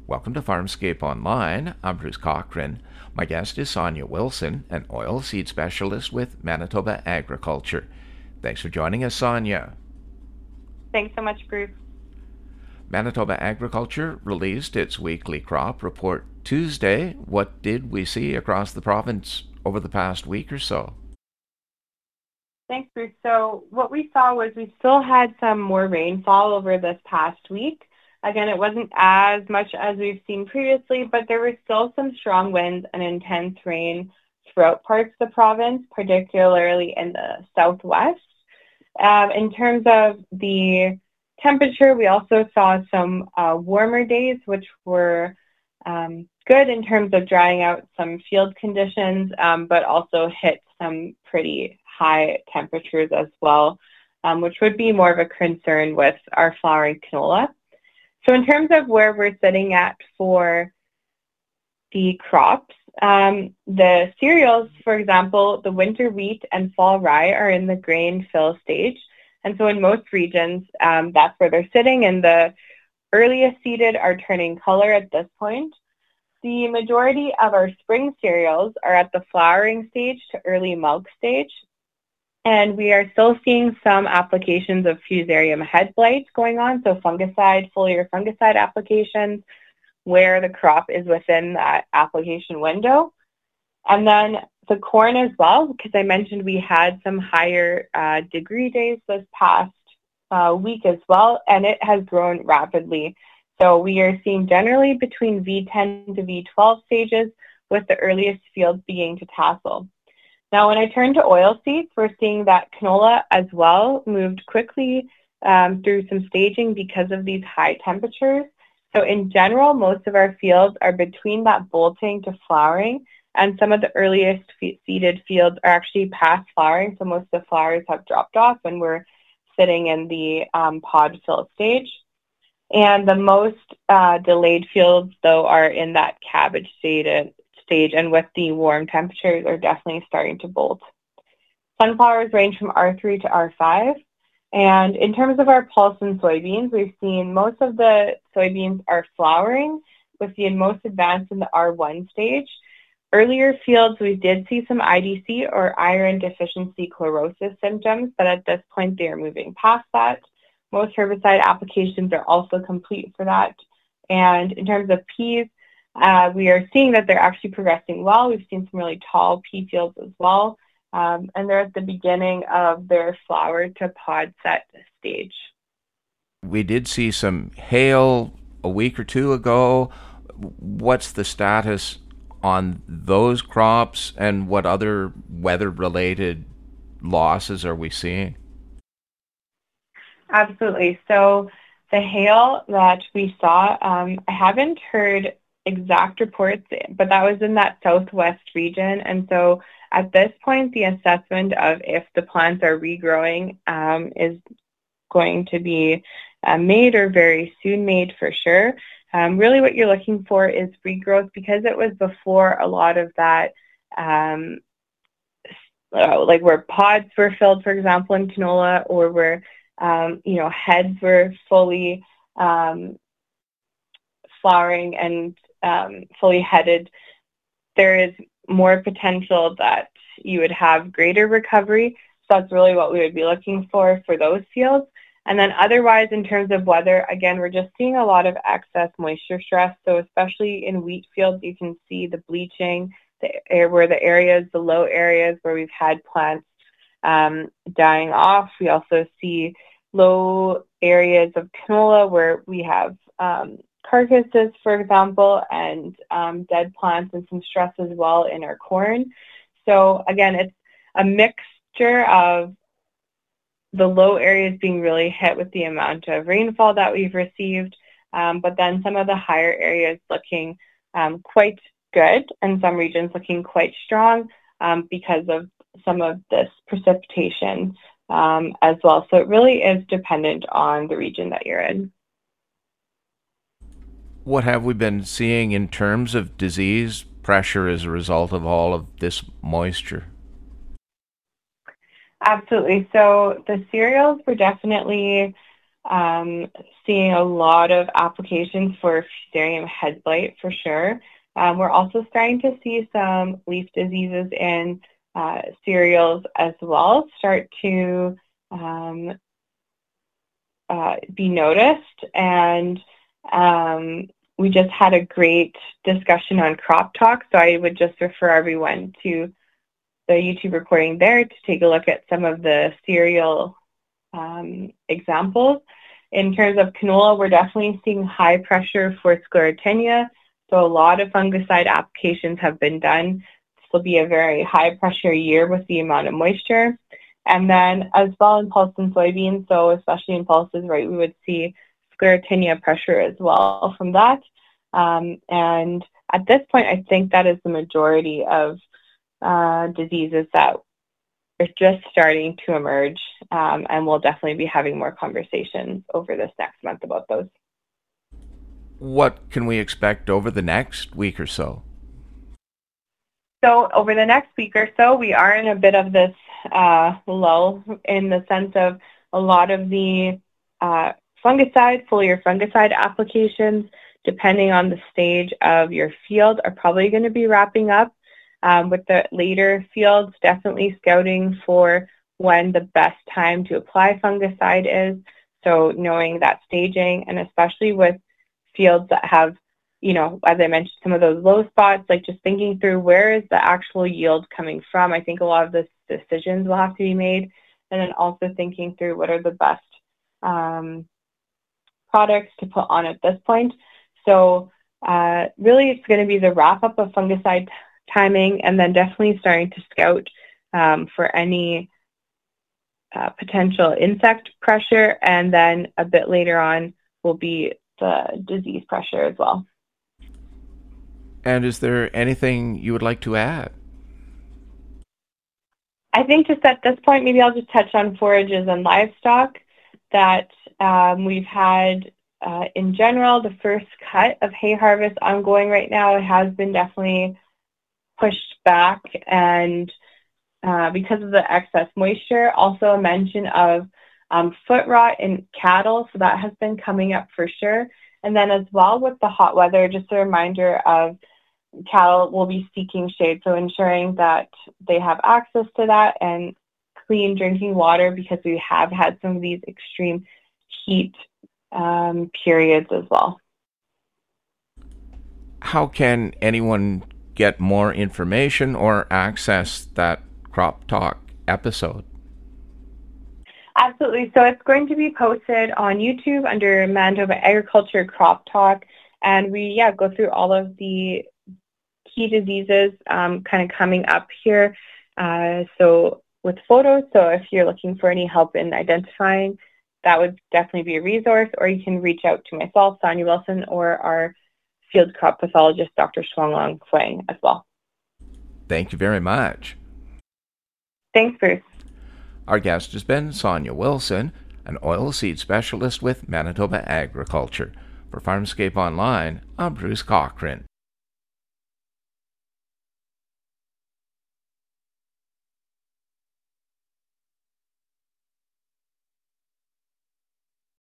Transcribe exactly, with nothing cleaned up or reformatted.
Welcome to Farmscape Online. I'm Bruce Cochran. My guest is Sonia Wilson, an oilseed specialist with Manitoba Agriculture. Thanks for joining us, Sonia. Thanks so much, Bruce. Manitoba Agriculture released its weekly crop report Tuesday. What did we see across the province over the past week or so? Thanks, Bruce. So what we saw was we still had some more rainfall over this past week. Again, it wasn't as much as we've seen previously, but there were still some strong winds and intense rain throughout parts of the province, particularly in the southwest. Um, in terms of the temperature, we also saw some uh, warmer days, which were um, good in terms of drying out some field conditions, um, but also hit some pretty high temperatures as well, um, which would be more of a concern with our flowering canola. So in terms of where we're sitting at for the crops, um, the cereals, for example, the winter wheat and fall rye are in the grain fill stage. And so in most regions, um, that's where they're sitting, and the earliest seeded are turning color at this point. The majority of our spring cereals are at the flowering stage to early milk stage. And we are still seeing some applications of Fusarium head blight going on, so fungicide, foliar fungicide applications, where the crop is within that application window. And then the corn as well, because I mentioned we had some higher uh, degree days this past uh, week as well, and it has grown rapidly. So we are seeing generally between V ten to V twelve stages, with the earliest fields being to tassel. Now, when I turn to oilseeds, we're seeing that canola as well moved quickly um, through some staging because of these high temperatures. So in general, most of our fields are between that bolting to flowering, and some of the earliest seeded fields are actually past flowering, so most of the flowers have dropped off and we're sitting in the um, pod fill stage. And the most uh, delayed fields, though, are in that cabbage stage, stage, and with the warm temperatures are definitely starting to bolt. Sunflowers range from R three to R five. And in terms of our pulse and soybeans, we've seen most of the soybeans are flowering, with the most advanced in the R one stage. Earlier fields, we did see some I D C or iron deficiency chlorosis symptoms, but at this point they are moving past that. Most herbicide applications are also complete for that. And in terms of peas, uh, we are seeing that they're actually progressing well. We've seen some really tall pea fields as well. Um, and they're at the beginning of their flower to pod set stage. We did see some hail a week or two ago. What's the status on those crops, and what other weather-related losses are we seeing? Absolutely. So the hail that we saw, um, I haven't heard exact reports, but that was in that southwest region. And so at this point, the assessment of if the plants are regrowing um, is going to be uh, made, or very soon made for sure. Um, really what you're looking for is regrowth, because it was before a lot of that, um, uh, like where pods were filled, for example, in canola, or where um, you know, heads were fully um, flowering and um, fully headed. There is more potential that you would have greater recovery. So that's really what we would be looking for for those fields. And then otherwise, in terms of weather, again, we're just seeing a lot of excess moisture stress. So especially in wheat fields, you can see the bleaching, the air, where the areas, the low areas where we've had plants um, dying off. We also see low areas of canola where we have um, carcasses, for example, and um, dead plants, and some stress as well in our corn. So again, it's a mixture of the low areas being really hit with the amount of rainfall that we've received, um, but then some of the higher areas looking um, quite good, and some regions looking quite strong um, because of some of this precipitation um, as well. So it really is dependent on the region that you're in. What have we been seeing in terms of disease pressure as a result of all of this moisture? Absolutely. So the cereals were definitely um, seeing a lot of applications for Fusarium head blight for sure. Um, we're also starting to see some leaf diseases in uh, cereals as well start to um, uh, be noticed. And um, we just had a great discussion on Crop Talk, so I would just refer everyone to the YouTube recording there to take a look at some of the cereal um, examples. In terms of canola, we're definitely seeing high pressure for Sclerotinia, so a lot of fungicide applications have been done. This will be a very high pressure year with the amount of moisture. And then as well in pulse and soybeans, so especially in pulses, right, we would see Sclerotinia pressure as well from that. Um, and at this point, I think that is the majority of uh, diseases that are just starting to emerge, um, and we'll definitely be having more conversations over this next month about those. What can we expect over the next week or so? So over the next week or so, we are in a bit of this uh, lull in the sense of a lot of the uh, fungicide, foliar fungicide applications, depending on the stage of your field, are probably going to be wrapping up. Um, with the later fields, definitely scouting for when the best time to apply fungicide is. So knowing that staging, and especially with fields that have, you know, as I mentioned, some of those low spots, like just thinking through where is the actual yield coming from. I think a lot of the decisions will have to be made. And then also thinking through what are the best um, products to put on at this point. So uh, really it's going to be the wrap up of fungicide timing, and then definitely starting to scout um, for any uh, potential insect pressure, and then a bit later on will be the disease pressure as well. And is there anything you would like to add? I think just at this point, maybe I'll just touch on forages and livestock, that um, we've had uh, in general, the first cut of hay harvest ongoing right now. It has been definitely pushed back, and uh, because of the excess moisture, also a mention of um, foot rot in cattle, so that has been coming up for sure. And then as well with the hot weather, just a reminder of cattle will be seeking shade, so ensuring that they have access to that and clean drinking water, because we have had some of these extreme heat um, periods as well. How can anyone get more information or access that Crop Talk episode? Absolutely. So it's going to be posted on YouTube under Manitoba Agriculture Crop Talk, and we yeah go through all of the key diseases um, kind of coming up here. Uh, so with photos, so if you're looking for any help in identifying, that would definitely be a resource, or you can reach out to myself, Sonia Wilson, or our field crop pathologist, Doctor Shuanglong Fuang, as well. Thank you very much. Thanks, Bruce. Our guest has been Sonia Wilson, an oilseed specialist with Manitoba Agriculture. For Farmscape Online, I'm Bruce Cochran.